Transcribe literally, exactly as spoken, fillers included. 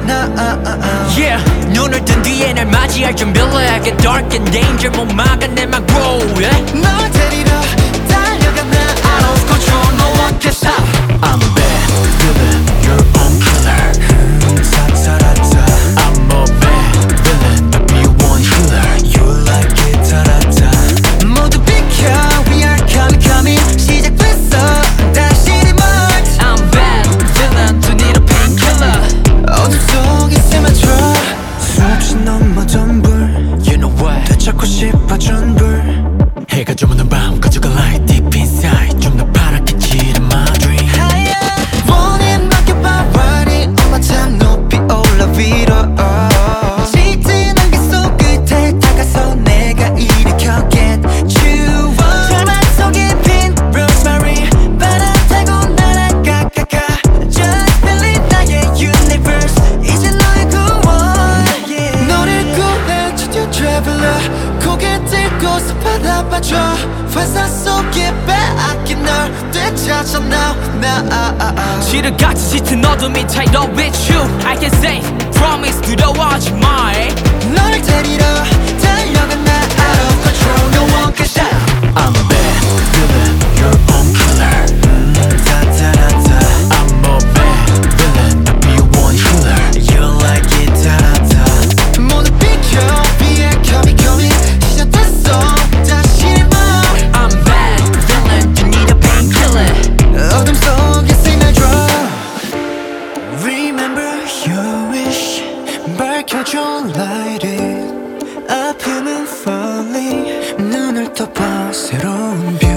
Yeah, 눈을 뜬 뒤에 날 맞이할 준비를 해. Get dark and danger 못 막아 내맘 grow yeah? 널 데리러 달려가 나 I lose control, no one can stop. I'm a bad villain, your own killer. 사사라타 I'm a bad villain, the B one healer. You like it 타라타 모두 비켜 We are coming coming 시작됐어 다시 remark I'm bad villain, do need a painkiller. 어둠 속에 스며들어 수없이 넘어던 불 You know what? 되찾고 싶어진 불 해가 좀 오는 밤 가져가 light deep inside. 좀 더 파랗게 칠한 my dream. 원해 맡겨봐 worry all my time 높이 올라 위로 짙은 안개 속 끝에 다가서 내가 일으켜 get you on 절반 속에 핀 rosemary 바람 타고 날아가 가가 Just believe 나의 universe 이제 너의 구원 너를 구해 studio traveler 고개 들고서 바라봐줘 환상 속에 빼앗긴 널 되찾아 now now 지르같이 짙은 어둠이 tied up with you. I can say promise 두려워하지 마. 널 데리러 달려가 나 out of control no one can stop I'm a bad villain, your own killer. 타타라타 I'm a bad villain, the B one healer. You like it 타라타 모두 비켜 We are coming coming 시작됐어 다시 remark I'm bad villain, you need a painkiller. 어둠 속에 스며들어 Remember your wish 밝혀줘 light it 아픔은 falling 눈을 떠봐 새로운 빛